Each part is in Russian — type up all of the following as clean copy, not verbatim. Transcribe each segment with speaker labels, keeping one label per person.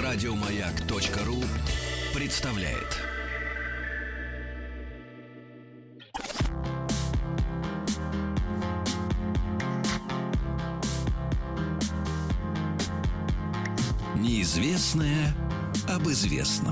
Speaker 1: Радиомаяк.ру представляет. Неизвестное об известном.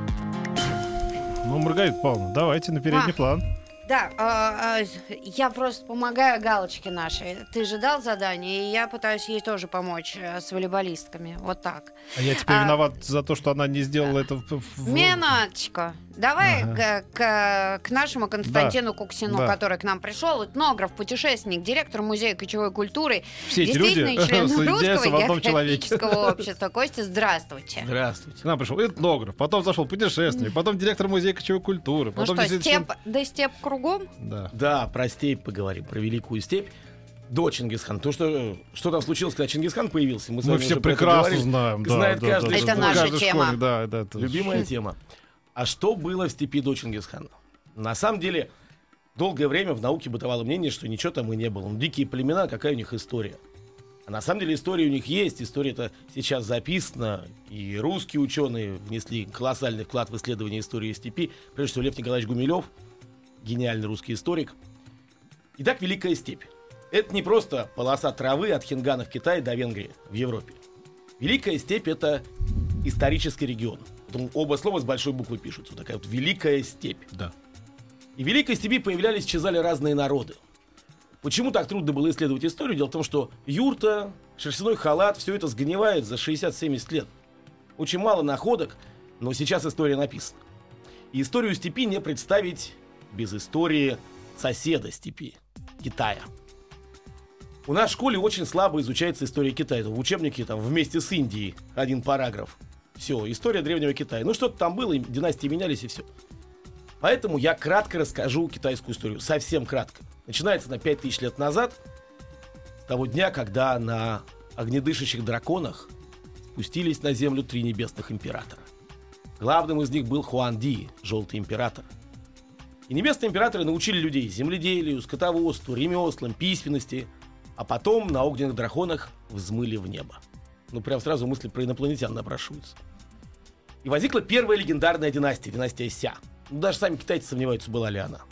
Speaker 2: Ну, Маргарита Павловна, давайте на передний план.
Speaker 3: Да, я просто помогаю Галочке нашей. Ты же дал задание, и я пытаюсь ей тоже помочь с волейболистками. Вот так.
Speaker 2: А я теперь виноват за то, что она не сделала это
Speaker 3: Минуточку. Давай к нашему Константину Куксину, который к нам пришел. Этнограф, путешественник, директор музея кочевой культуры.
Speaker 2: Все эти люди
Speaker 3: член
Speaker 2: соединяются
Speaker 3: Русского
Speaker 2: в одном человеке.
Speaker 3: географического общества. Костя, здравствуйте.
Speaker 4: Здравствуйте.
Speaker 2: К нам пришел этнограф, потом зашел путешественник, потом директор музея кочевой культуры.
Speaker 3: Ну
Speaker 2: Потом
Speaker 3: что, степ кругом?
Speaker 4: Да, про степь поговорим, про великую степь. До Чингисхана. То, что там случилось, когда Чингисхан появился, мы
Speaker 2: все прекрасно знаем.
Speaker 4: Знает каждый.
Speaker 3: Это наша тема.
Speaker 4: Любимая тема. А что было в степи до Чингисхана? На самом деле, долгое время в науке бытовало мнение, что ничего там и не было. Ну, дикие племена, какая у них история? А на самом деле история у них есть. История-то сейчас записана. И русские ученые внесли колоссальный вклад в исследование истории степи. Прежде всего, Лев Николаевич Гумилев, гениальный русский историк. Итак, Великая степь. Это не просто полоса травы от Хингана в Китае до Венгрии в Европе. Великая степь — это исторический регион. Оба слова с большой буквы пишутся. Вот такая вот Великая степь.
Speaker 2: Да.
Speaker 4: И в Великой степи появлялись, исчезали разные народы. Почему так трудно было исследовать историю? Дело в том, что юрта, шерстяной халат, все это сгнивает за 60-70 лет. Очень мало находок, но сейчас история написана. И историю степи не представить без истории соседа степи — Китая. У нас в школе очень слабо изучается история Китая. В учебнике там вместе с Индией один параграф. Все, история древнего Китая. Ну, что-то там было, династии менялись и все. Поэтому я кратко расскажу китайскую историю. Совсем кратко. Начинается на 5000 лет назад, с того дня, когда на огнедышащих драконах спустились на землю 3 небесных императора. Главным из них был Хуанди, Желтый император. И небесные императоры научили людей земледелию, скотоводству, ремеслам, письменности, а потом на огненных драконах взмыли в небо. Ну, прям сразу мысли про инопланетян напрашиваются. И возникла первая легендарная династия, династия Ся. Ну, даже сами китайцы сомневаются, была ли она.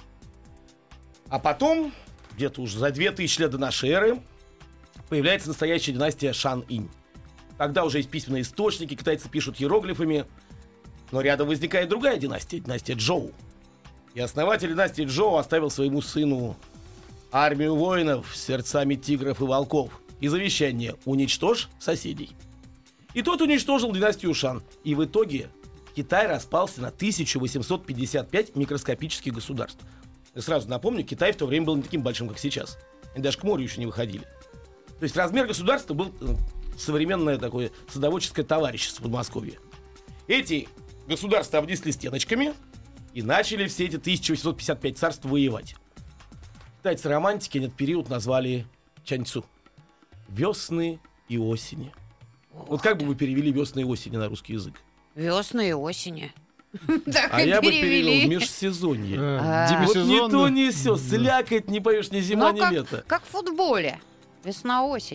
Speaker 4: А потом, где-то уже за 2000 лет до нашей эры, появляется настоящая династия Шан-Инь. Тогда уже есть письменные источники, китайцы пишут иероглифами, но рядом возникает другая династия, династия Чжоу. И основатель династии Чжоу оставил своему сыну армию воинов с сердцами тигров и волков и завещание: уничтожь соседей. И тот уничтожил династию Шан. И в итоге Китай распался на 1855 микроскопических государств. И сразу напомню, Китай в то время был не таким большим, как сейчас. Они даже к морю еще не выходили. То есть размер государства был современное такое садоводческое товарищество в Подмосковье. Эти государства обнесли стеночками и начали все эти 1855 царств воевать. Китайцы романтики этот период назвали Чаньцу. Весны и осени. Вот как бы вы перевели весны и осени на русский язык?
Speaker 3: Весны и осени.
Speaker 4: А я бы перевел межсезонье. Вот ни то, ни сё. Слякоть, не поешь ни зима, ни лето.
Speaker 3: Как в футболе. Весна-осень.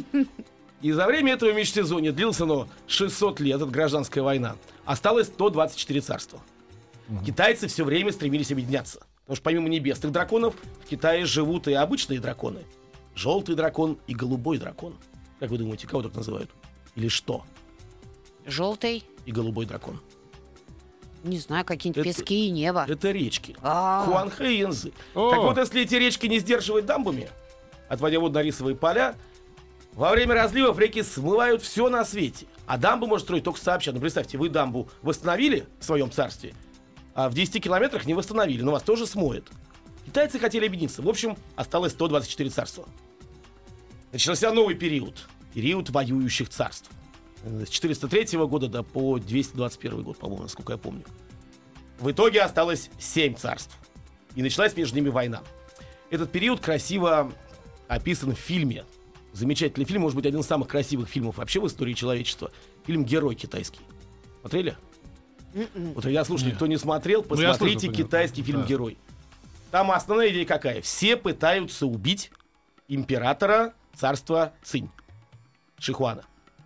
Speaker 4: И за время этого межсезонья, длилось оно 600 лет, это гражданская война, осталось 124 царства. Китайцы все время стремились объединяться. Потому что помимо небесных драконов в Китае живут и обычные драконы. Желтый дракон и голубой дракон. Как вы думаете, кого так называют? Или что?
Speaker 3: Желтый
Speaker 4: и голубой дракон.
Speaker 3: Не знаю, какие-нибудь пески и небо.
Speaker 4: Это речки. Хуанхэ и Янцзы. Так вот, если эти речки не сдерживать дамбами, отводя воду на рисовые поля, во время разливов реки смывают все на свете. А дамбу может строить только сообща. Ну, представьте, вы дамбу восстановили в своем царстве, а в 10 километрах не восстановили, но вас тоже смоет. Китайцы хотели объединиться. В общем, осталось 124 царства. Начался новый период. Период воюющих царств. С 403 года по 221 год, по-моему, насколько я помню. В итоге осталось 7 царств. И началась между ними война. Этот период красиво описан в фильме. Замечательный фильм, может быть, один из самых красивых фильмов вообще в истории человечества. Фильм «Герой» китайский. Смотрели? Вот я слушаю, кто не смотрел, посмотрите китайский фильм «Герой». Там основная идея какая? Все пытаются убить императора царства Цинь, Шихуана.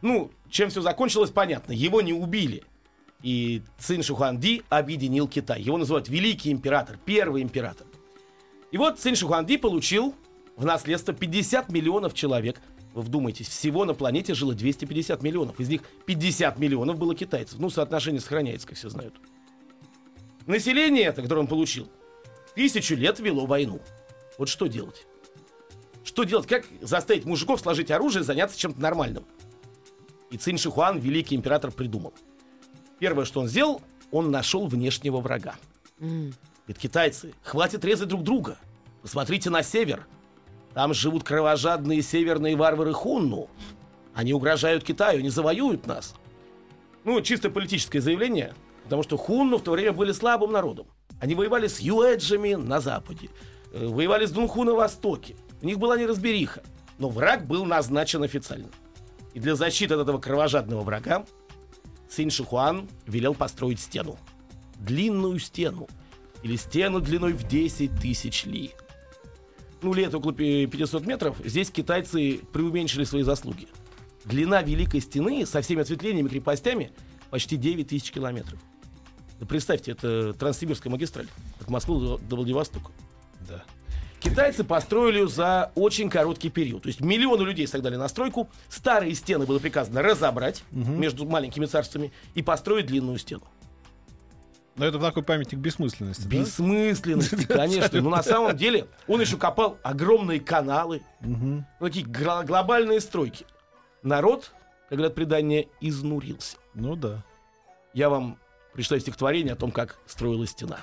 Speaker 4: Ну, чем все закончилось, понятно. Его не убили. И Цин Шихуанди объединил Китай. Его называют Великий император, Первый император. И вот Цин Шихуанди получил в наследство 50 миллионов человек. Вы вдумайтесь, всего на планете жило 250 миллионов. Из них 50 миллионов было китайцев. Ну, соотношение сохраняется, как все знают. Население это, которое он получил, 1000 лет вело войну. Вот что делать? Что делать? Как заставить мужиков сложить оружие и заняться чем-то нормальным? И Цин Шихуан, великий император, придумал. Первое, что он сделал, он нашел внешнего врага. Ведь китайцы, хватит резать друг друга. Посмотрите на север. Там живут кровожадные северные варвары хунну. Они угрожают Китаю, не завоюют нас. Ну, чисто политическое заявление, потому что хунну в то время были слабым народом. Они воевали с юэджами на западе, воевали с дунху на востоке. У них была неразбериха, но враг был назначен официально. И для защиты от этого кровожадного врага Цин Шихуан велел построить стену. Длинную стену. Или стену длиной в 10 тысяч ли. Ну, ли это около 500 метров. Здесь китайцы преуменьшили свои заслуги. Длина Великой Стены со всеми ответвлениями и крепостями почти 9 тысяч километров. Да представьте, это Транссибирская магистраль. От Москвы до Владивостока. Да. Китайцы построили ее за очень короткий период. То есть миллионы людей согнали на стройку. Старые стены было приказано разобрать между маленькими царствами и построить длинную стену.
Speaker 2: Но это такой памятник бессмысленности.
Speaker 4: Бессмысленности, конечно. Но на самом деле он еще копал огромные каналы. Такие глобальные стройки. Народ, как говорят предания, изнурился.
Speaker 2: Ну да.
Speaker 4: Я вам прочитаю стихотворение о том, как строилась стена.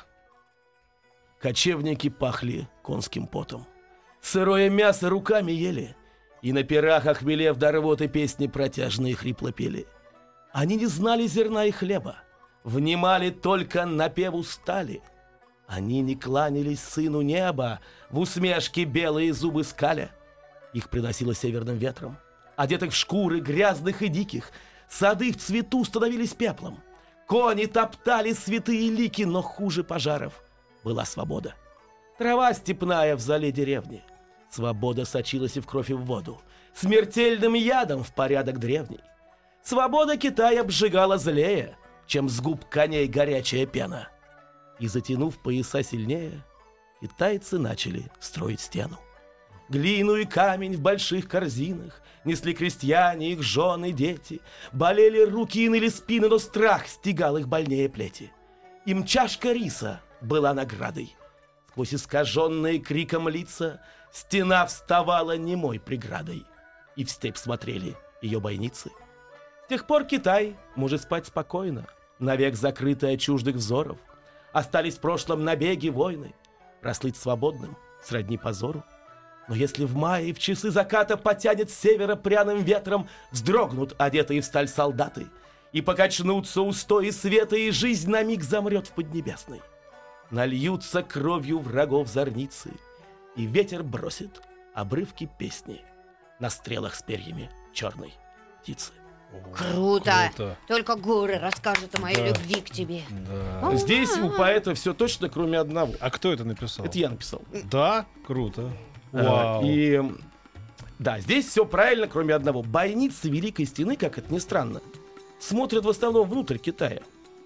Speaker 4: Кочевники пахли конским потом. Сырое мясо руками ели. И на пирах, охмелев до рвоты, песни протяжные хрипло пели. Они не знали зерна и хлеба. Внимали только напеву стали. Они не кланялись сыну неба, в усмешке белые зубы скаля. Их приносило северным ветром. Одетых в шкуры грязных и диких, сады в цвету становились пеплом. Кони топтали святые лики, но хуже пожаров была свобода. Трава степная в зале деревни. Свобода сочилась и в кровь, и в воду. Смертельным ядом в порядок древний. Свобода Китая обжигала злее, чем с губ коней горячая пена. И, затянув пояса сильнее, китайцы начали строить стену. Глину и камень в больших корзинах несли крестьяне, их жены, дети. Болели руки и ныли спины, но страх стегал их больнее плети. Им чашка риса была наградой. Сквозь искаженные криком лица стена вставала немой преградой. И в степь смотрели ее бойницы. С тех пор Китай может спать спокойно, навек закрытый от чуждых взоров. Остались в прошлом набеги, войны. Прослыть свободным сродни позору. Но если в мае в часы заката потянет с севера пряным ветром, вздрогнут одетые в сталь солдаты, и покачнутся устои света, и жизнь на миг замрет в Поднебесной. Нальются кровью врагов зорницы, и ветер бросит обрывки песни на стрелах с перьями черной птицы.
Speaker 3: Круто.
Speaker 2: Круто.
Speaker 3: Только горы расскажут о моей любви к тебе.
Speaker 2: Да.
Speaker 4: Здесь у поэта все точно, кроме одного.
Speaker 2: А кто это написал?
Speaker 4: Это я написал.
Speaker 2: Да? Круто. Вау.
Speaker 4: И да, здесь все правильно, кроме одного. Бойницы Великой Стены, как это ни странно, смотрят в основном внутрь Китая.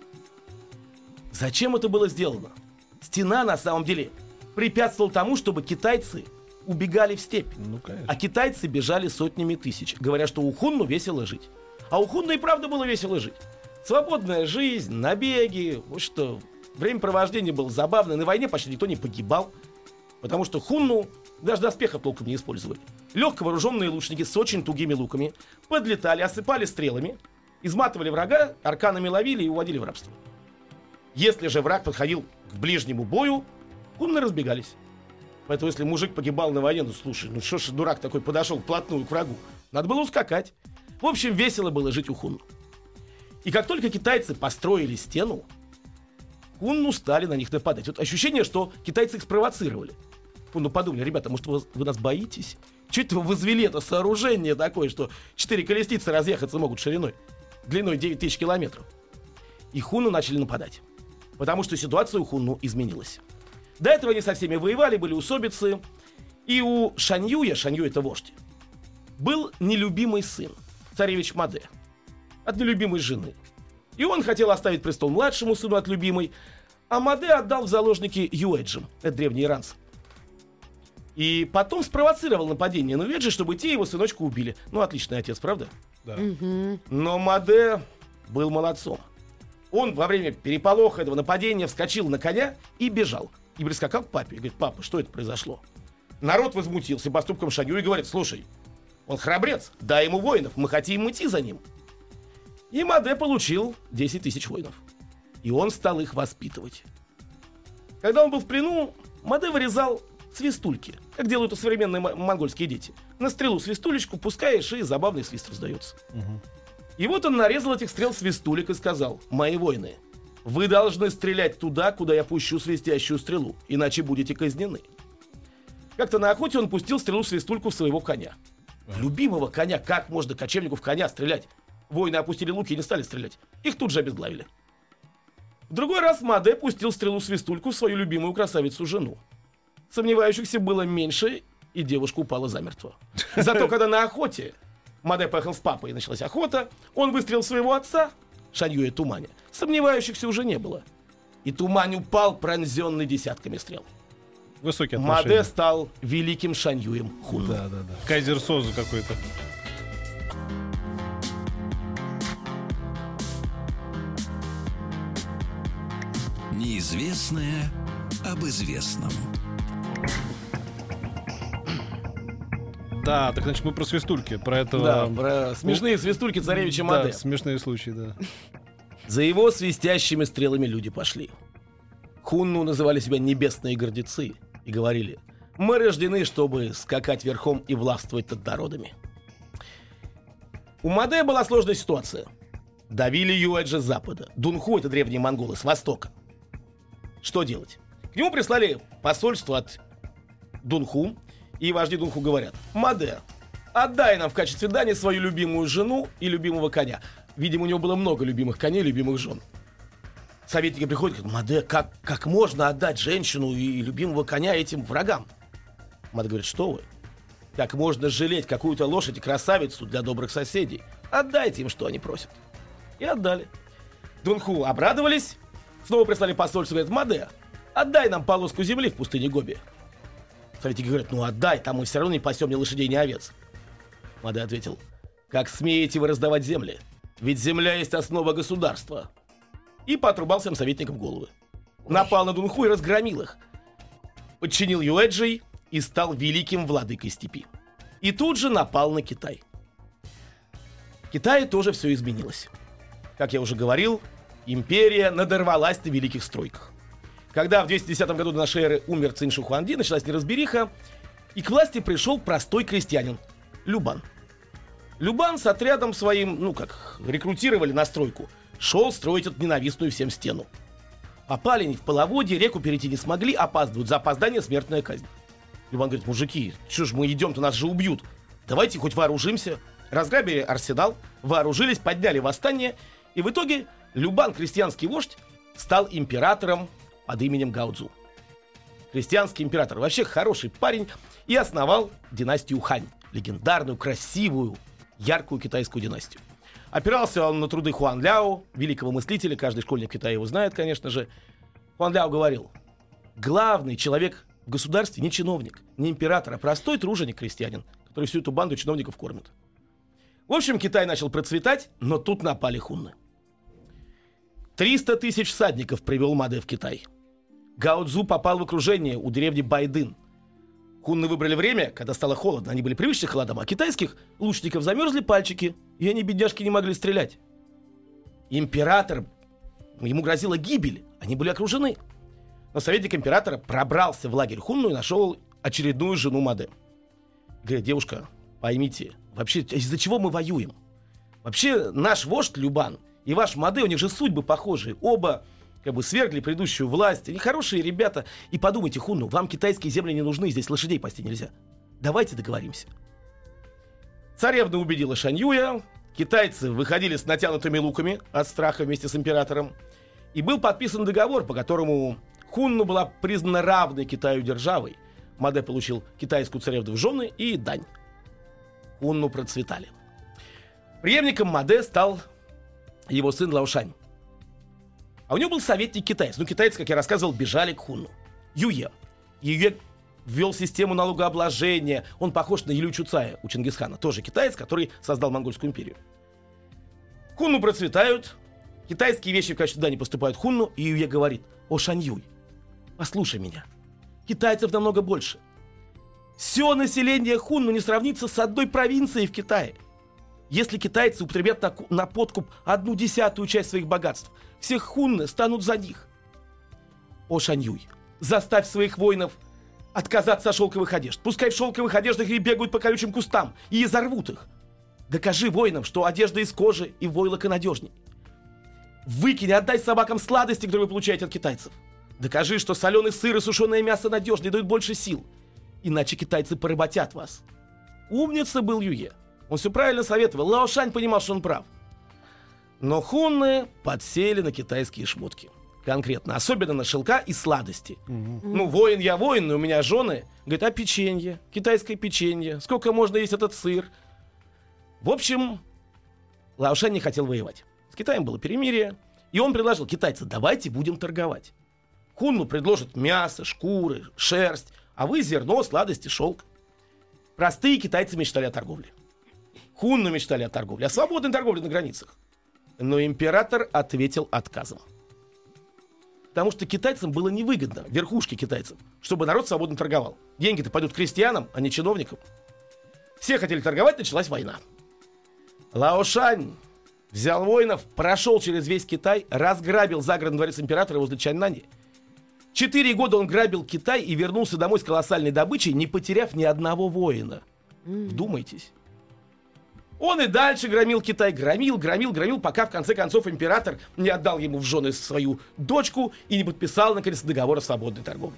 Speaker 4: Зачем это было сделано? Стена, на самом деле, препятствовала тому, чтобы китайцы убегали в степь.
Speaker 2: Ну, конечно.
Speaker 4: А китайцы бежали сотнями тысяч, говоря, что у хунну весело жить. А у хунну и правда было весело жить. Свободная жизнь, набеги, вот что. Времяпровождение было забавное. На войне почти никто не погибал, потому что хунну даже доспехов толком не использовали. Легко вооруженные лучники с очень тугими луками подлетали, осыпали стрелами, изматывали врага, арканами ловили и уводили в рабство. Если же враг подходил к ближнему бою, хунны разбегались. Поэтому если мужик погибал на войне, ну слушай, ну что ж дурак такой подошел вплотную к врагу? Надо было ускакать. В общем, весело было жить у хунну. И как только китайцы построили стену, хунну стали на них нападать. Вот ощущение, что китайцы их спровоцировали. Ну подумали, ребята, может вы нас боитесь? Чего это вы возвели это сооружение такое, что 4 колесницы разъехаться могут шириной, длиной 9 тысяч километров? И хунну начали нападать. Потому что ситуация у хунну изменилась. До этого они со всеми воевали, были усобицы. И у Шаньюя, Шанью это вождь, был нелюбимый сын. царевич Маде, от нелюбимой жены. И он хотел оставить престол младшему сыну от любимой, а Маде отдал в заложники Юэджам, это древние иранцы. И потом спровоцировал нападение на Юэджи, чтобы те его сыночку убили. Ну, отличный отец, правда?
Speaker 2: Да.
Speaker 4: Но Маде был молодцом. Он во время переполоха этого нападения вскочил на коня и бежал. И прискакал к папе и говорит: папа, что это произошло? Народ возмутился поступком Шанью и говорит: слушай, он храбрец, дай ему воинов, мы хотим идти за ним. И Маде получил 10 тысяч воинов. И он стал их воспитывать. Когда он был в плену, Маде вырезал свистульки, как делают и современные монгольские дети. На стрелу свистулечку пускаешь, и забавный свист раздается. И вот он нарезал этих стрел свистулек и сказал: мои воины, вы должны стрелять туда, куда я пущу свистящую стрелу, иначе будете казнены. Как-то на охоте он пустил стрелу-свистульку в своего коня. Любимого коня. Как можно кочевнику в коня стрелять? Воины опустили луки и не стали стрелять. Их тут же обезглавили. В другой раз Маде пустил стрелу-свистульку в свою любимую красавицу-жену. Сомневающихся было меньше, и девушка упала замертво. Зато когда на охоте Маде поехал с папой, и началась охота, он выстрелил в своего отца, Шаньюя Туманя. Сомневающихся уже не было. И Тумань упал, пронзенный десятками стрел.
Speaker 2: Высокие отношения.
Speaker 4: Маде стал великим Шаньюем Хунну.
Speaker 2: Да. Кайзер Созу какой-то.
Speaker 1: Неизвестное об известном.
Speaker 2: Да, так значит мы про свистульки, про этого...
Speaker 4: Да, про смешные свистульки царевича Маде.
Speaker 2: Да, смешные случаи, да.
Speaker 4: За его свистящими стрелами люди пошли. Хунну называли себя небесные гордецы и говорили: мы рождены, чтобы скакать верхом и властвовать над народами. У Маде была сложная ситуация. Давили Юэджи с запада. Дунху — это древние монголы, с востока. Что делать? К нему прислали посольство от Дунху, и вожди Дунху говорят: Маде, отдай нам в качестве дани свою любимую жену и любимого коня. Видимо, у него было много любимых коней и любимых жен. Советники приходят и говорят: Маде, как можно отдать женщину и любимого коня этим врагам? Маде говорит: что вы? Как можно жалеть какую-то лошадь и красавицу для добрых соседей? Отдайте им, что они просят. И отдали. Дунху обрадовались, снова прислали посольство, говорят: Маде, отдай нам полоску земли в пустыне Гоби. Советники говорят: ну отдай, там мы все равно не пасем ни лошадей, ни овец. Маде ответил: как смеете вы раздавать земли? Ведь земля есть основа государства. И поотрубал всем советникам головы. Напал на Дунху и разгромил их. Подчинил Юэджей и стал великим владыкой степи. И тут же напал на Китай. В Китае тоже все изменилось. Как я уже говорил, империя надорвалась на великих стройках. Когда в 210 году до нашей эры умер Цинь Ши Хуанди, началась неразбериха, и к власти пришел простой крестьянин Любан. Любан с отрядом своим, рекрутировали на стройку, шел строить эту ненавистную всем стену. Попали они в половодье, реку перейти не смогли, опаздывают. За опоздание смертная казнь. Любан говорит: мужики, что ж мы идем-то, нас же убьют. Давайте хоть вооружимся. Разграбили арсенал, вооружились, подняли восстание, и в итоге Любан, крестьянский вождь, стал императором под именем Гао-Цзу. Крестьянский император, вообще хороший парень, и основал династию Хань. Легендарную, красивую, яркую китайскую династию. Опирался он на труды Хуан Ляо, великого мыслителя, каждый школьник Китая его знает, конечно же. Хуан Ляо говорил: главный человек в государстве не чиновник, не император, а простой труженик-крестьянин, который всю эту банду чиновников кормит. В общем, Китай начал процветать, но тут напали хунны. 300 тысяч всадников привел Маде в Китай. Гао-Цзу попал в окружение у деревни Байдын. Хунны выбрали время, когда стало холодно. Они были привычны к холодам, а китайских лучников замерзли пальчики, и они, бедняжки, не могли стрелять. Император, ему грозила гибель, они были окружены. Но советник императора пробрался в лагерь хунну и нашел очередную жену Маде. Говорит: девушка, поймите, вообще из-за чего мы воюем? Вообще наш вождь Любан и ваш Маде, у них же судьбы похожие. Оба свергли предыдущую власть. Они хорошие ребята. И подумайте, хунну, вам китайские земли не нужны, здесь лошадей пасти нельзя. Давайте договоримся. Царевна убедила Шаньюя. Китайцы выходили с натянутыми луками от страха вместе с императором. И был подписан договор, по которому хунну была признана равной Китаю державой. Маде получил китайскую царевну в жены и дань. Хунну процветали. Преемником Маде стал его сын Лаошань. А у него был советник китаец. Китайцы, как я рассказывал, бежали к Хунну. Юе. Юе ввел систему налогообложения. Он похож на Илью Чуцая у Чингисхана. Тоже китаец, который создал Монгольскую империю. Хунну процветают. Китайские вещи в качестве дани поступают в Хунну. И Юе говорит: «О, Шаньюй, послушай меня. Китайцев намного больше. Все население Хунну не сравнится с одной провинцией в Китае. Если китайцы употребят на подкуп 1/10 часть своих богатств, все хунны станут за них. О, Шаньюй, заставь своих воинов отказаться от шелковых одежд. Пускай в шелковых одеждах и бегают по колючим кустам и изорвут их. Докажи воинам, что одежда из кожи и войлока надежней. Выкинь, отдай собакам сладости, которые вы получаете от китайцев. Докажи, что соленый сыр и сушеное мясо надежнее, дают больше сил. Иначе китайцы поработят вас». Умница был Юе. Он все правильно советовал. Лаошань понимал, что он прав. Но хунны подсели на китайские шмотки. Конкретно. Особенно на шелка и сладости. Воин я воин, но у меня жены. Говорит, а печенье? Китайское печенье. Сколько можно есть этот сыр? В общем, Лаошань не хотел воевать. С Китаем было перемирие. И он предложил: китайцы, давайте будем торговать. Хунну предложат мясо, шкуры, шерсть, а вы зерно, сладости, шелк. Простые китайцы мечтали о торговле. Хунну мечтали о торговле, о свободной торговле на границах. Но император ответил отказом. Потому что китайцам было невыгодно, верхушке китайцев, чтобы народ свободно торговал. Деньги-то пойдут крестьянам, а не чиновникам. Все хотели торговать, началась война. Лаошань взял воинов, прошел через весь Китай, разграбил загородный дворец императора возле Чаньнани. 4 года он грабил Китай и вернулся домой с колоссальной добычей, не потеряв ни одного воина. Вдумайтесь. Он и дальше громил Китай, громил, пока в конце концов император не отдал ему в жены свою дочку и не подписал, наконец, договор о свободной торговле.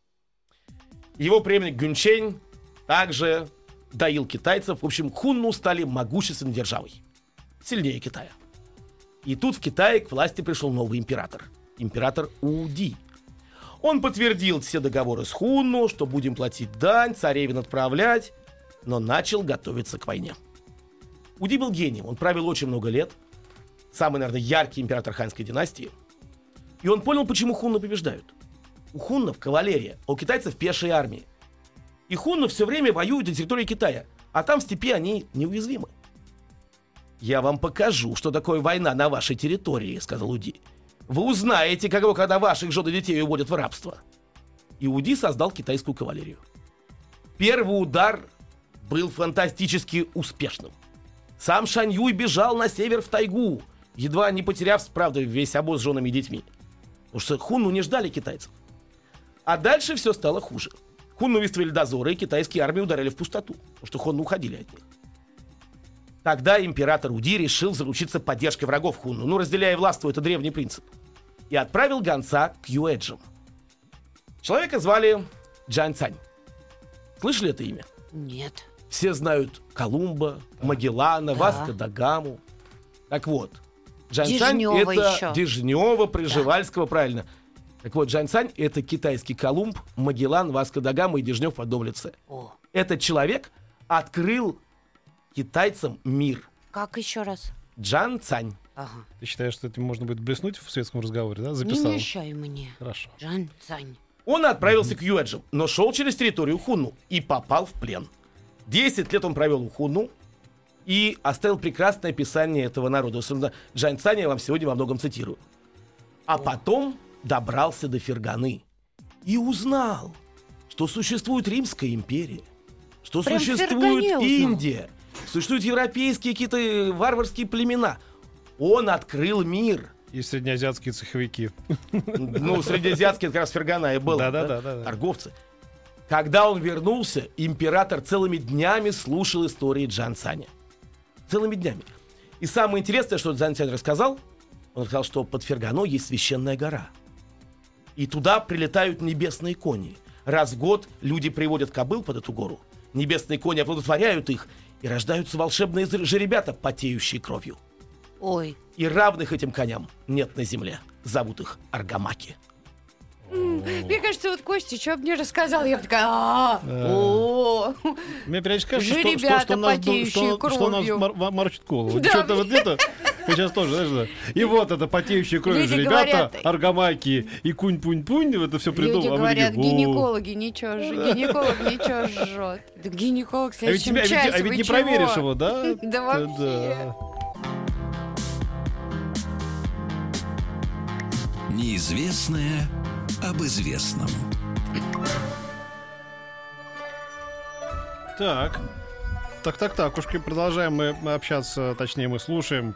Speaker 4: Его преемник Гюнчэнь также доил китайцев. В общем, хунну стали могущественной державой. Сильнее Китая. И тут в Китае к власти пришел новый император. Император Уди. Он подтвердил все договоры с хунну, что будем платить дань, царевин отправлять, но начал готовиться к войне. Уди был гением, он правил очень много лет. Самый, наверное, яркий император ханьской династии. И он понял, почему хунны побеждают. У хуннов кавалерия, а у китайцев пешие армии. И хунны все время воюют на территории Китая, а там в степи они неуязвимы. «Я вам покажу, что такое война на вашей территории», — сказал Уди. «Вы узнаете, когда ваших жен и детей уводят в рабство». И Уди создал китайскую кавалерию. Первый удар был фантастически успешным. Сам Шаньюй бежал на север в тайгу, едва не потеряв, правда, весь обоз с женами и детьми. Потому что хунну не ждали китайцев. А дальше все стало хуже. Хунну выставили дозоры, и китайские армии ударили в пустоту, потому что хунну уходили от них. Тогда император Уди решил заручиться поддержкой врагов хунну, разделяя властву, это древний принцип, и отправил гонца к юэджам. Человека звали Джан Цань. Слышали это имя?
Speaker 3: Нет.
Speaker 4: Все знают Колумба, Магеллана, Васко да Гаму. Так вот, Джан Цань это
Speaker 3: еще.
Speaker 4: Дежнева, Пржевальского, правильно. Так вот, Джан Цань это китайский Колумб, Магеллан, Васко да Гама и Дежнев в одном лице. Этот человек открыл китайцам мир.
Speaker 3: Как еще раз?
Speaker 4: Джан Цань.
Speaker 3: Ага.
Speaker 2: Ты считаешь, что этим можно будет блеснуть в светском разговоре, да? Записал.
Speaker 3: Не мешай мне.
Speaker 2: Хорошо.
Speaker 3: Джан Цань.
Speaker 4: Он отправился к юэджам, но шел через территорию хунну и попал в плен. 10 лет он провел у хунну и оставил прекрасное описание этого народа. Джан Цань я вам сегодня во многом цитирую. А потом добрался до Ферганы и узнал, что существует Римская империя, что
Speaker 3: Прям
Speaker 4: существует Индия, существуют европейские какие-то варварские племена. Он открыл мир.
Speaker 2: И среднеазиатские цеховики.
Speaker 4: Среднеазиатские это как раз Фергана и был.
Speaker 2: Да.
Speaker 4: Торговцы. Когда он вернулся, император целыми днями слушал истории Джан Цаня. Целыми днями. И самое интересное, что Джан Цань рассказал, он сказал, что под Ферганой есть священная гора. И туда прилетают небесные кони. Раз в год люди приводят кобыл под эту гору. Небесные кони оплодотворяют их, и рождаются волшебные жеребята, потеющие кровью.
Speaker 3: Ой.
Speaker 4: И равных этим коням нет на земле. Зовут их Аргамаки.
Speaker 3: Мне кажется, вот Костя, что мне рассказал, я бы такая, о.
Speaker 2: Мне периодически кажется,
Speaker 3: Же ребята, потеющие
Speaker 2: что нас
Speaker 3: кровью.
Speaker 2: морочит голову.
Speaker 3: Да.
Speaker 2: Что-то вот это... Ты сейчас тоже, знаешь, да. И вот это потеющие кровью
Speaker 3: Люди
Speaker 2: же ребята,
Speaker 3: говорят-
Speaker 2: аргамаки и кунь-пунь-пунь, это все
Speaker 3: Люди
Speaker 2: придумали.
Speaker 3: говорят, гинекологи ничего жжет. Да гинеколог в следующем часе,
Speaker 2: А ведь
Speaker 3: вы
Speaker 2: не
Speaker 3: чего?
Speaker 2: проверишь его, да?
Speaker 3: Да вообще.
Speaker 1: Неизвестное об известном.
Speaker 2: Так. Так, уж продолжаем мы общаться, точнее мы слушаем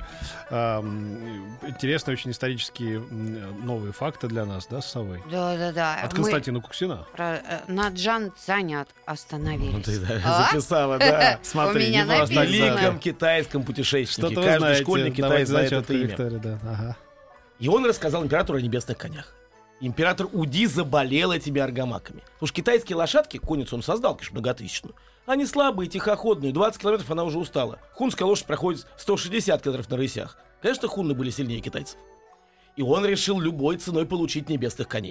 Speaker 2: интересные очень исторические новые факты для нас, да, с Совой?
Speaker 3: Да.
Speaker 2: От Константина Куксина.
Speaker 3: На Джан Занят остановились.
Speaker 4: Ты
Speaker 3: А?
Speaker 4: записала, да.
Speaker 2: Смотри,
Speaker 3: У меня
Speaker 2: не просто
Speaker 4: На
Speaker 3: написано.
Speaker 4: великом китайском путешественнике.
Speaker 2: Что-то вы
Speaker 4: Каждый
Speaker 2: знаете.
Speaker 4: школьник Китая
Speaker 2: Давайте
Speaker 4: знает
Speaker 2: зачет,
Speaker 4: это имя.
Speaker 2: Виктория, да. Ага.
Speaker 4: И он рассказал императору о небесных конях. Император Уди заболел этими аргамаками. Потому что китайские лошадки, конницу он создал, конечно, многотысячную, они слабые, тихоходные, 20 километров она уже устала. Хунская лошадь проходит 160 километров на рысях. Конечно, хунны были сильнее китайцев. И он решил любой ценой получить небесных коней.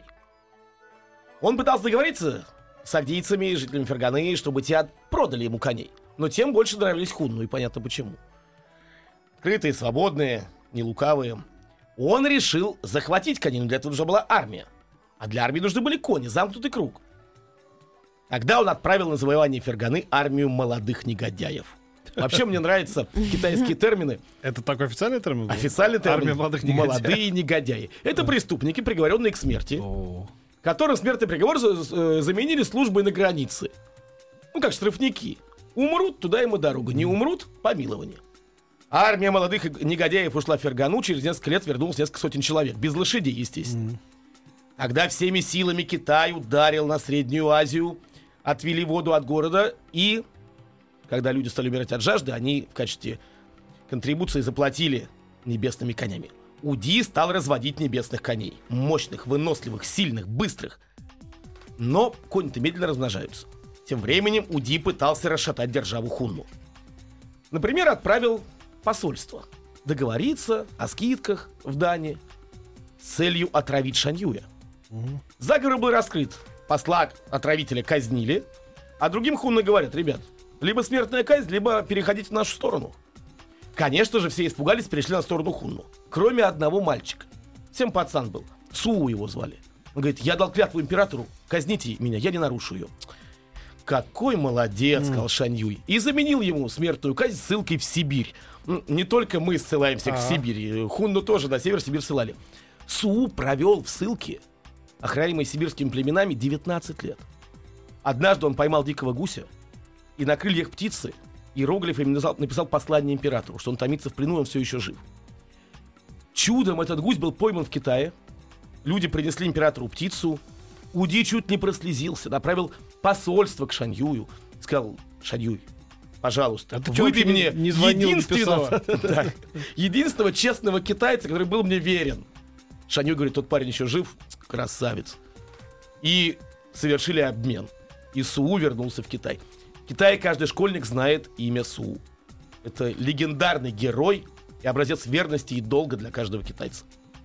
Speaker 4: Он пытался договориться с агдийцами, жителями Ферганы, чтобы те продали ему коней. Но тем больше нравились хунну, и понятно почему. Открытые, свободные, не лукавые. Он решил захватить коней, но для этого нужна была армия. А для армии нужны были кони, замкнутый круг. Тогда он отправил на завоевание Ферганы армию молодых негодяев. Вообще мне нравятся китайские термины.
Speaker 2: Это такой официальный термин был?
Speaker 4: Официальный термин.
Speaker 2: Армия молодых негодяев.
Speaker 4: Молодые негодяи. Это преступники, приговоренные к смерти,
Speaker 2: О.
Speaker 4: которым смертный приговор заменили службой на границе. Ну, как штрафники. Умрут, туда им и дорога. Не умрут — помилование. Армия молодых негодяев ушла в Фергану. Через несколько лет вернулось несколько сотен человек. Без лошадей, естественно. Тогда всеми силами Китай ударил на Среднюю Азию, отвели воду от города, и когда люди стали умирать от жажды, они в качестве контрибуции заплатили небесными конями. Уди стал разводить небесных коней. Мощных, выносливых, сильных, быстрых. Но кони-то медленно размножаются. Тем временем Уди пытался расшатать державу хунну. Например, отправил посольство договориться о скидках в дани с целью отравить Шаньюя. Заговор был раскрыт. Посла отравителя казнили, а другим хунны говорят: ребят, либо смертная казнь, либо переходите в нашу сторону. Конечно же, все испугались, перешли на сторону хунну. Кроме одного мальчика. Всем пацан был. Суу его звали. Он говорит: я дал клятву императору, казните меня, я не нарушу ее. Какой молодец, сказал Шаньюй. И заменил ему смертную казнь ссылкой в Сибирь. Не только мы ссылаемся в Сибирь. Хунну тоже на север Сибирь ссылали. Суу провел в ссылке, охраняемой сибирскими племенами, 19 лет. Однажды он поймал дикого гуся, и на крыльях птицы иероглифами написал послание императору, что он томится в плену, он все еще жив. Чудом этот гусь был пойман в Китае. Люди принесли императору птицу. Уди чуть не прослезился, направил посольство к Шаньюю. Сказал: Шаньюй, пожалуйста,
Speaker 2: ты чё,
Speaker 4: выдай
Speaker 2: вообще
Speaker 4: мне
Speaker 2: не звонил, не
Speaker 4: единственного честного китайца, который был мне верен. Шаньюй говорит: тот парень еще жив, красавец. И совершили обмен. И Суу вернулся в Китай. В Китае каждый школьник знает имя Суу. Это легендарный герой и образец верности и долга для каждого китайца.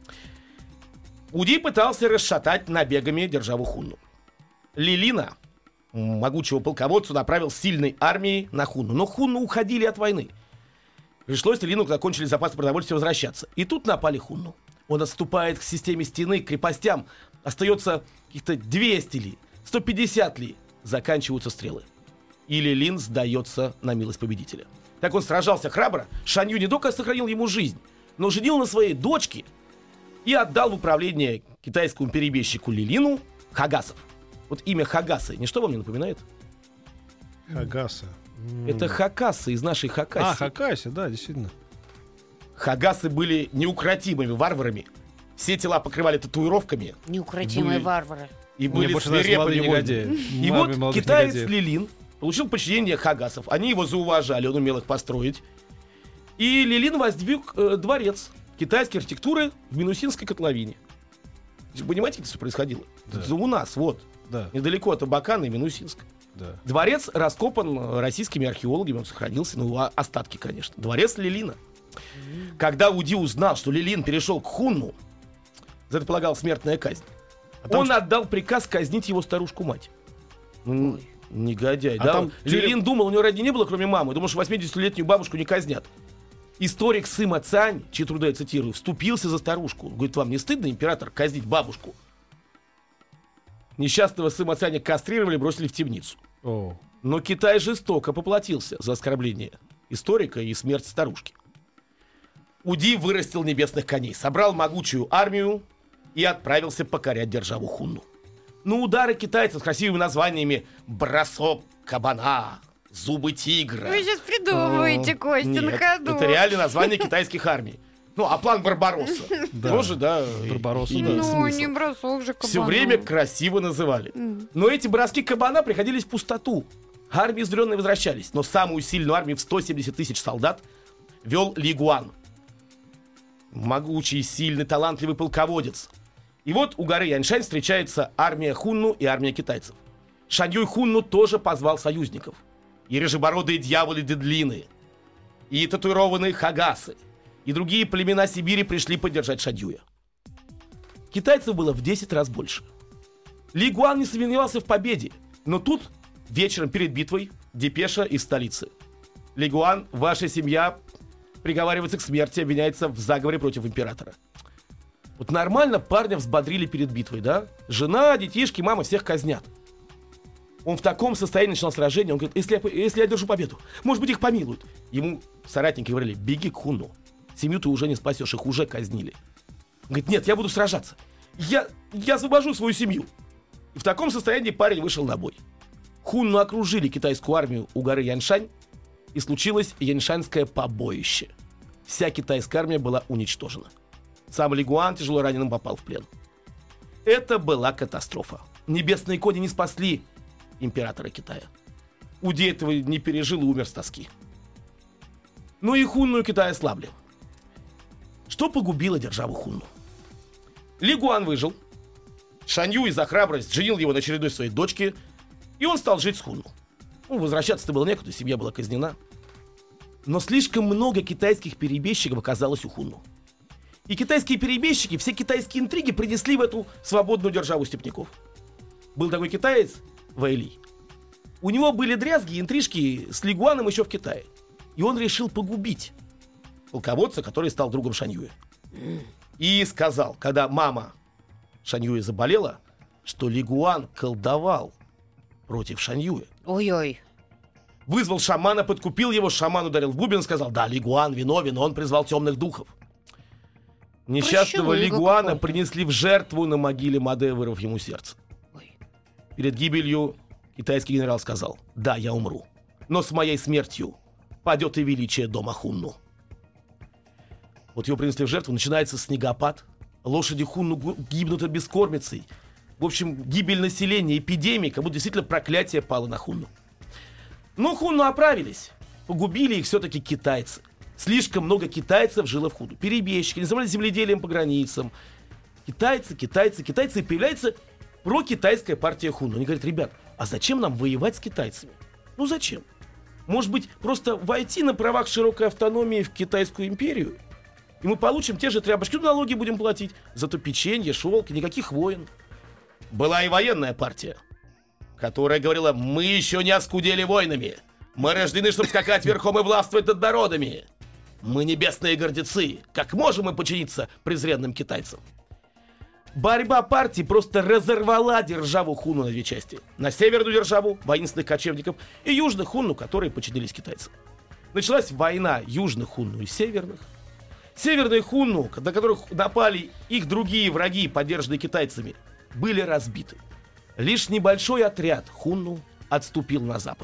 Speaker 4: Уди пытался расшатать набегами державу хунну. Лилина, могучего полководца, направил сильной армией на хунну. Но хунну уходили от войны. Пришлось Лилину, когда кончились запасы продовольствия, возвращаться. И тут напали хунну. Он отступает к системе стены, к крепостям. Остается каких-то 200 ли, 150 ли. Заканчиваются стрелы. И Лилин сдается на милость победителя. Так он сражался храбро. Шанью не только сохранил ему жизнь, но женил на своей дочке и отдал в управление китайскому перебежчику Лилину Хагасов. Вот имя Хагасы, ничто вам не напоминает?
Speaker 2: Хагаса.
Speaker 4: Это Хакасы из нашей Хакасии.
Speaker 2: Хакаси, да, действительно.
Speaker 4: Хагасы были неукротимыми варварами. Все тела покрывали татуировками.
Speaker 3: Неукротимые
Speaker 4: Были-
Speaker 3: варвары.
Speaker 4: И были
Speaker 2: больше нравятся
Speaker 4: свирепыми
Speaker 2: молодые
Speaker 4: воинами.
Speaker 2: негодяи.
Speaker 4: И
Speaker 2: Молодых
Speaker 4: вот китаец
Speaker 2: негодяев.
Speaker 4: Лилин получил подчинение хагасов. Они его зауважали, он умел их построить. И Лилин воздвиг дворец китайской архитектуры в Минусинской котловине. Вы понимаете, как это все происходило?
Speaker 2: Да.
Speaker 4: Это у нас, вот,
Speaker 2: Да,
Speaker 4: недалеко от Абакана и Минусинска.
Speaker 2: да.
Speaker 4: Дворец раскопан российскими археологами, он сохранился, ну, остатки, конечно. Дворец Лилина. Когда Уди узнал, что Лилин перешел к хунну, за это полагал смертная казнь, Он отдал приказ казнить его старушку-мать. Негодяй. Да? Ленин думал, у него родни не было, кроме мамы. Думал, что 80-летнюю бабушку не казнят. Историк Сыма Цань, чьи труды я цитирую, вступился за старушку. Говорит, вам не стыдно, император, казнить бабушку? Несчастного Сыма Цаня кастрировали, бросили в темницу. Но Китай жестоко поплатился за оскорбление историка и смерть старушки. Уди вырастил небесных коней, собрал могучую армию и отправился покорять державу Хунну. Но удары китайцев с красивыми названиями «Бросок кабана», «Зубы тигра».
Speaker 3: Вы сейчас придумываете, Костя, на ходу.
Speaker 4: Это реальное название китайских армий. Ну, а план Барбаросса. Тоже, да.
Speaker 2: Барбаросса,
Speaker 3: Ну, не бросок же кабана.
Speaker 4: Все время красиво называли. Но эти броски кабана приходились в пустоту. Армии изнуренные возвращались. Но самую сильную армию в 170 тысяч солдат вел Ли Гуан. Могучий, сильный, талантливый полководец. И вот у горы Яньшань встречается армия Хунну и армия китайцев. Шаньюй Хунну тоже позвал союзников. И рыжебородые дьяволы Дедлины, и татуированные хагасы, и другие племена Сибири пришли поддержать Шаньюя. Китайцев было в 10 раз больше. Ли Гуан не сомневался в победе, но тут, вечером перед битвой, депеша из столицы. Ли Гуан, ваша семья приговаривается к смерти, обвиняется в заговоре против императора. Вот нормально парня взбодрили перед битвой, да? Жена, детишки, мама всех казнят. Он в таком состоянии начинал сражение. Он говорит, если я держу победу, может быть, их помилуют. Ему соратники говорили, беги к Хунну. Семью ты уже не спасешь, их уже казнили. Он говорит, нет, я буду сражаться. Я освобожу свою семью. И в таком состоянии парень вышел на бой. Хунну окружили китайскую армию у горы Яньшань, и случилось яньшанское побоище. Вся китайская армия была уничтожена. Сам Ли Гуан тяжело раненым попал в плен. Это была катастрофа. Небесные кони не спасли императора Китая. Уди этого не пережил и умер с тоски. Ну и Хунну и Китай ослабли. Что погубило державу Хунну? Ли Гуан выжил. Шаньюй за храбрость женил его на очередной своей дочке, и он стал жить с Хунну. Ну, возвращаться-то было некуда, семья была казнена. Но слишком много китайских перебежчиков оказалось у Хунну. И китайские перебежчики все китайские интриги принесли в эту свободную державу степняков. Был такой китаец Вэйли. У него были дрязги и интрижки с Ли Гуаном еще в Китае. И он решил погубить полководца, который стал другом Шаньюя. И сказал, когда мама Шаньюя заболела, что Ли Гуан колдовал против Шаньюя.
Speaker 3: Ой-ой.
Speaker 4: Вызвал шамана, подкупил его, шаман ударил в бубен и сказал, да, Ли Гуан виновен, он призвал темных духов. Несчастного Ли Гуана принесли в жертву на могиле Маде, вырвав ему сердце. Перед гибелью китайский генерал сказал, да, я умру, но с моей смертью падет и величие дома Хунну. Вот его принесли в жертву, начинается снегопад, лошади Хунну гибнут от бескормицей. В общем, гибель населения, эпидемия, как будто действительно проклятие пало на Хунну. Но Хунну оправились, погубили их все-таки китайцы. Слишком много китайцев жило в Хунну. Перебежчики, не занимались земледелием по границам. Китайцы, и появляется прокитайская партия Хунну. Они говорят, ребят, а зачем нам воевать с китайцами? Ну зачем? Может быть, просто войти на правах широкой автономии в Китайскую империю? И мы получим те же тряпочки, налоги будем платить. Зато печенье, шелк, никаких войн. Была и военная партия, которая говорила, мы еще не оскудели войнами. Мы рождены, чтобы скакать верхом и властвовать над народами. Мы небесные гордецы. Как можем мы подчиниться презренным китайцам? Борьба партий просто разорвала державу Хунну на две части. На северную державу, воинственных кочевников, и южных Хунну, которые подчинились китайцам. Началась война южных Хунну и северных. Северные Хунну, на которых напали их другие враги, поддержанные китайцами, были разбиты. Лишь небольшой отряд Хунну отступил на запад.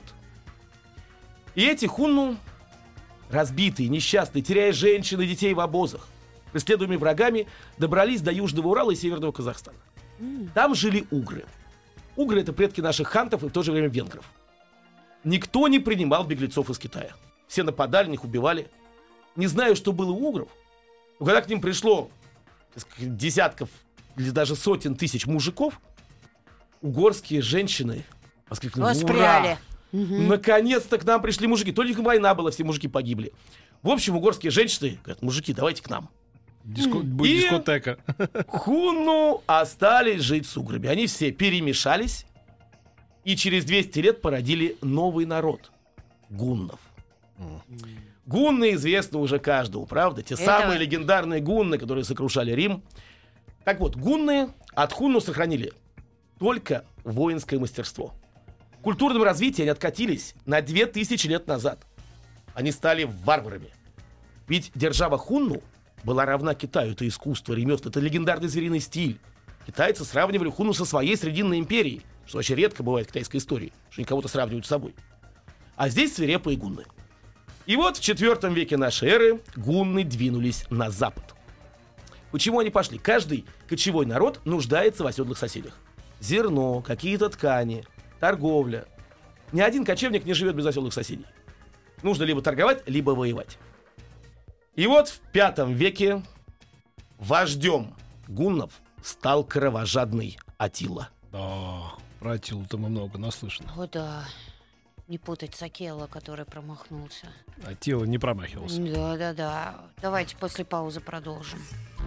Speaker 4: И эти Хунну, разбитые, несчастные, теряя женщин и детей в обозах, преследуемые врагами, добрались до Южного Урала и Северного Казахстана. Там жили угры. Угры — это предки наших хантов и в то же время венгров. Никто не принимал беглецов из Китая. Все нападали, их убивали. Не знаю, что было у угров, но когда к ним пришло десятков или даже сотен тысяч мужиков, угорские женщины воскликнули: «Ура! Наконец-то к нам пришли мужики!» Только война была, все мужики погибли. В общем, угорские женщины говорят: мужики, давайте к нам.
Speaker 2: Будет дискотека.
Speaker 4: Хунну остались жить в сугробе. Они все перемешались и через 200 лет породили новый народ — гуннов. Гунны известны уже каждому, правда? Те самые легендарные гунны, которые сокрушали Рим. Так вот, гунны от хунну сохранили только воинское мастерство. В культурном развитии они откатились на 2000 лет назад. Они стали варварами. Ведь держава хунну была равна Китаю. Это искусство, ремесла, это легендарный звериный стиль. Китайцы сравнивали хунну со своей Срединной империей, что очень редко бывает в китайской истории, что они кого-то сравнивают с собой. А здесь свирепые гунны. И вот в IV веке нашей эры гунны двинулись на запад. Почему они пошли? Каждый кочевой народ нуждается в оседлых соседях. Зерно, какие-то ткани, торговля. Ни один кочевник не живет без оседлых соседей. Нужно либо торговать, либо воевать. И вот в V веке вождем гуннов стал кровожадный Аттила.
Speaker 2: Да, про Аттилу-то мы много наслышаны.
Speaker 3: О, да. Не путать с Акелло, который промахнулся.
Speaker 2: Аттила не промахивался.
Speaker 3: Да. Давайте после паузы продолжим.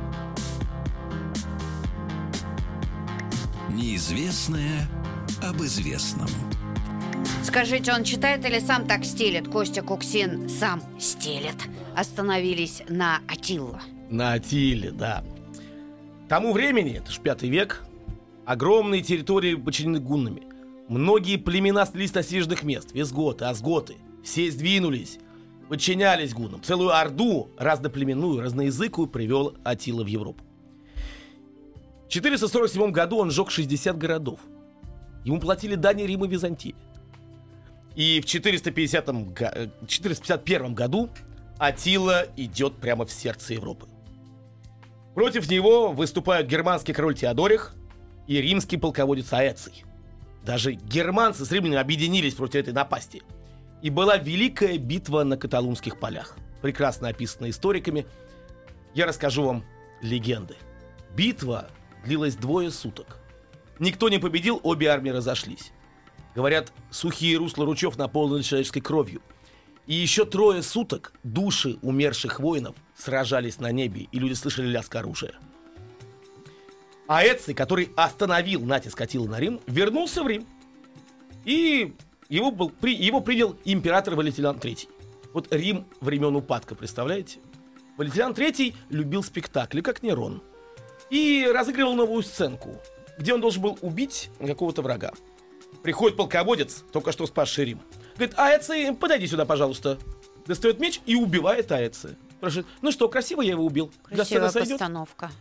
Speaker 1: Неизвестное об известном.
Speaker 3: Скажите, он читает или сам так стелет? Костя Куксин сам стелет. Остановились на Аттила.
Speaker 4: На Аттиле, да. К тому времени, это же V век, огромные территории подчинены гуннами. Многие племена снялись с насиженных мест. Визготы, азготы. Все сдвинулись, подчинялись гуннам. Целую орду, разноплеменную, разноязыкую, привел Аттила в Европу. В 447 году он сжег 60 городов. Ему платили дани Рим и Византия. И в 451 году Аттила идет прямо в сердце Европы. Против него выступают германский король Теодорих и римский полководец Аэций. Даже германцы с римлянами объединились против этой напасти. И была великая битва на Каталунских полях, прекрасно описанная историками. Я расскажу вам легенды. Битва длилась 2 суток. Никто не победил, обе армии разошлись. Говорят, сухие русла ручьев наполнены человеческой кровью. И еще 3 суток души умерших воинов сражались на небе, и люди слышали лязг оружия. Аэций, который остановил натиск Аттилы на Рим, вернулся в Рим. И его принял император Валентиан III. Вот Рим времен упадка, представляете? Валентиан III любил спектакли, как Нерон. И разыгрывал новую сценку, где он должен был убить какого-то врага. Приходит полководец, только что спасший Рим. Говорит: Аэций, подойди сюда, пожалуйста. Достает меч и убивает Аэция. Спрашивает: ну что, красиво я его убил?
Speaker 3: Красивая постановка.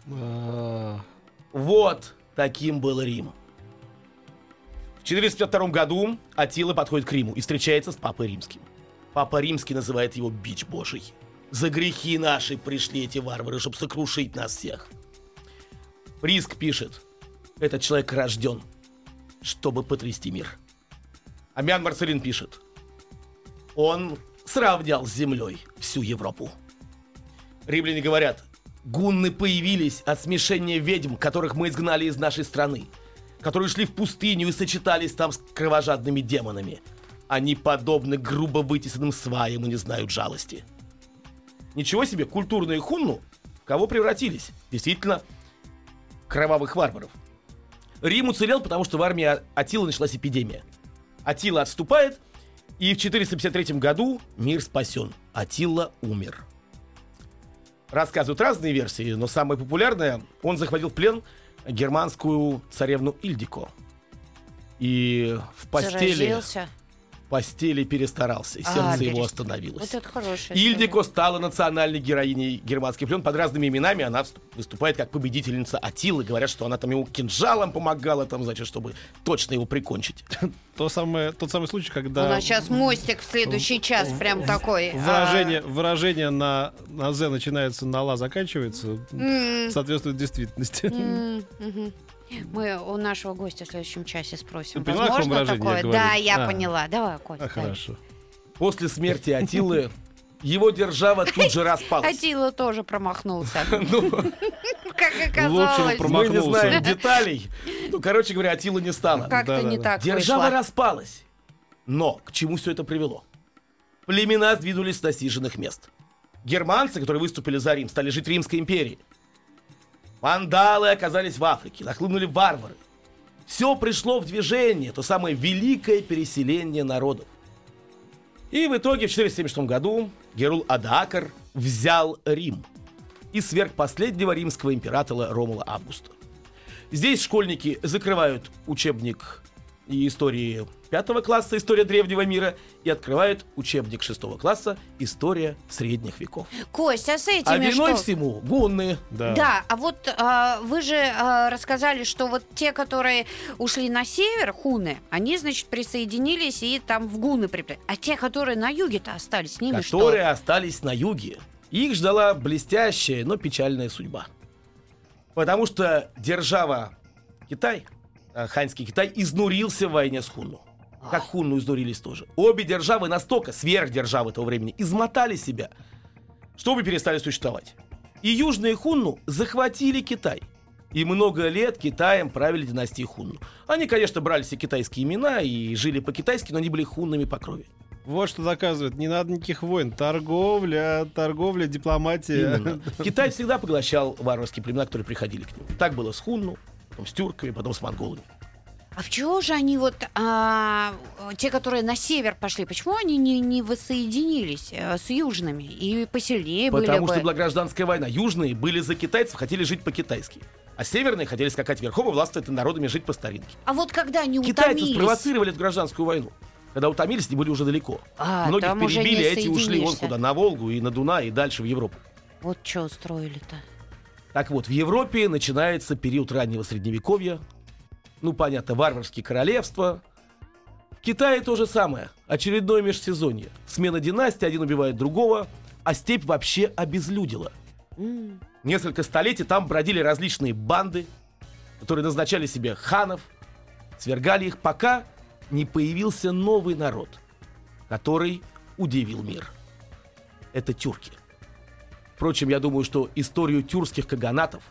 Speaker 4: Вот таким был Рим. В 452 году Аттила подходит к Риму и встречается с Папой Римским. Папа Римский называет его бич Божий. За грехи наши пришли эти варвары, чтобы сокрушить нас всех. Приск пишет: этот человек рожден, чтобы потрясти мир. Амиан Марцелин пишет: он сравнял с землей всю Европу. Римляне говорят: гунны появились от смешения ведьм, которых мы изгнали из нашей страны, которые шли в пустыню и сочетались там с кровожадными демонами. Они подобны грубо вытесанным сваям и не знают жалости. Ничего себе, культурные хунну в кого превратились? Действительно, кровавых варваров. Рим уцелел, потому что в армии Аттилы началась эпидемия. Аттила отступает, и в 453 году мир спасен. Аттила умер. Рассказывают разные версии, но самая популярная: он захватил в плен германскую царевну Ильдико. И в постели перестарался, и сердце его остановилось.
Speaker 3: Вот это хорошая
Speaker 4: Ильдико стала национальной героиней германских племен. Под разными именами она выступает как победительница Аттилы. Говорят, что она там ему кинжалом помогала, там, значит, чтобы точно его прикончить.
Speaker 2: Тот самый случай, когда...
Speaker 3: У нас сейчас мостик в следующий час прям такой.
Speaker 2: Выражение на «з» начинается, на «ла» заканчивается, соответствует действительности.
Speaker 3: Мы у нашего гостя в следующем часе спросим.
Speaker 2: Ты поняла,
Speaker 3: возможно такое? Да, я поняла. Давай, Кость.
Speaker 2: Хорошо.
Speaker 4: После смерти Аттилы его держава тут же распалась.
Speaker 3: Аттила тоже промахнулся. Как
Speaker 2: Лучше
Speaker 3: оказалось.
Speaker 4: Мы не знаем деталей. Ну, короче говоря, Аттилы не стало.
Speaker 3: Как-то не так
Speaker 4: Держава
Speaker 3: вышло.
Speaker 4: распалась. Но к чему все это привело? Племена сдвинулись с насиженных мест. Германцы, которые выступили за Рим, стали жить в Римской империи. Вандалы оказались в Африке, нахлынули варвары. Все пришло в движение, то самое великое переселение народов. И в итоге в 476 году Герул Адакар взял Рим и сверг последнего римского императора Ромула Августа. Здесь школьники закрывают учебник истории 5 класса «История древнего мира» и открывают учебник 6 класса «История средних веков».
Speaker 3: Кость, а с этими
Speaker 4: А виной
Speaker 3: что?
Speaker 4: всему гунны.
Speaker 3: Да, а вот вы же рассказали, что вот те, которые ушли на север, хуны, они, значит, присоединились и там в гуны приплели. А те, которые на юге-то остались, с ними
Speaker 4: Которые
Speaker 3: что?
Speaker 4: остались на юге. Их ждала блестящая, но печальная судьба. Потому что держава Китай, ханьский Китай, изнурился в войне с Хунну. Как Хунну изнурились тоже. Обе державы настолько, сверхдержавы того времени, измотали себя, что обе перестали существовать. И южные Хунну захватили Китай. И много лет Китаем правили династии Хунну. Они, конечно, брали себе китайские имена и жили по-китайски, но они были хуннами по крови.
Speaker 2: Вот что доказывает, не надо никаких войн. Торговля, дипломатия.
Speaker 4: Именно. Китай всегда поглощал варварские племена, которые приходили к нему. Так было с Хунну, потом с тюрками, потом с монголами.
Speaker 3: А в чего же они вот, те, которые на север пошли, почему они не воссоединились с южными и посильнее были бы?
Speaker 4: Потому что была гражданская война. Южные были за китайцев, хотели жить по-китайски. А северные хотели скакать верхом и властвовать над народами, жить по старинке.
Speaker 3: А вот когда они
Speaker 4: Китайцы
Speaker 3: утомились...
Speaker 4: спровоцировали эту гражданскую войну. Когда утомились, они были уже далеко.
Speaker 3: Многих
Speaker 4: перебили, эти ушли вон куда, на Волгу и на Дунай, и дальше в Европу.
Speaker 3: Вот что устроили-то.
Speaker 4: Так вот, в Европе начинается период раннего Средневековья. Ну, понятно, варварские королевства. В Китае то же самое. Очередное межсезонье. Смена династий, один убивает другого, а степь вообще обезлюдила. Несколько столетий там бродили различные банды, которые назначали себе ханов, свергали их, пока не появился новый народ, который удивил мир. Это тюрки. Впрочем, я думаю, что историю тюркских каганатов,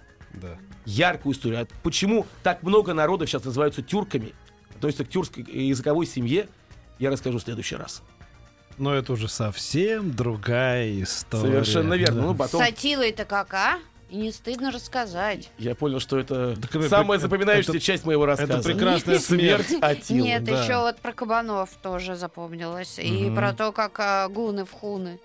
Speaker 4: яркую историю, почему так много народов сейчас называются тюрками, относятся к тюркской языковой семье, я расскажу в следующий раз.
Speaker 2: Но это уже совсем другая история.
Speaker 4: Совершенно верно.
Speaker 2: Да.
Speaker 4: Ну, потом...
Speaker 3: С Атилой-то как, а? И не стыдно рассказать.
Speaker 4: Я понял, что это самая запоминающаяся часть моего рассказа.
Speaker 2: Это прекрасная смерть
Speaker 4: Атилы.
Speaker 3: Нет,
Speaker 2: да.
Speaker 3: еще вот про кабанов тоже запомнилось. И про то, как гуны в хуны.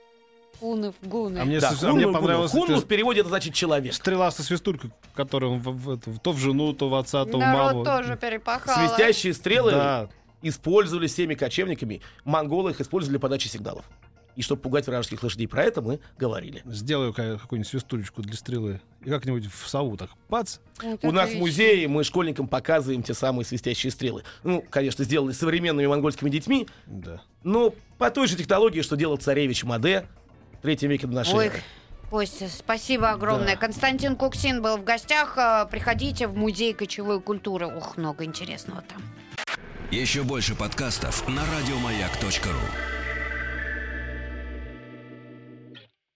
Speaker 3: Хуны в гуны.
Speaker 2: А мне,
Speaker 4: Да,
Speaker 2: мне понравилось
Speaker 4: хунну в переводе это значит человек.
Speaker 2: стрела со свистулькой, которую он то в жену, то в отца, то в
Speaker 3: Народ
Speaker 2: маму.
Speaker 3: тоже перепахал.
Speaker 4: Свистящие стрелы
Speaker 2: Да.
Speaker 4: использовались всеми кочевниками. Монголы их использовали для подачи сигналов. И чтобы пугать вражеских лошадей. Про это мы говорили.
Speaker 2: Сделаю какую-нибудь свистулечку для стрелы. И как-нибудь в сову так бац.
Speaker 3: Вот
Speaker 4: У нас в
Speaker 3: отлично.
Speaker 4: музее мы школьникам показываем те самые свистящие стрелы. Ну, конечно, сделаны современными монгольскими детьми,
Speaker 2: Да.
Speaker 4: но по той же технологии, что делал царевич Маде в 3 веке до нашей
Speaker 3: Ой,
Speaker 4: эры.
Speaker 3: Костя, спасибо огромное.
Speaker 2: Да.
Speaker 3: Константин Куксин был в гостях. Приходите в музей кочевой культуры. Ох, много интересного там.
Speaker 1: Еще больше подкастов на радиомаяк.ру.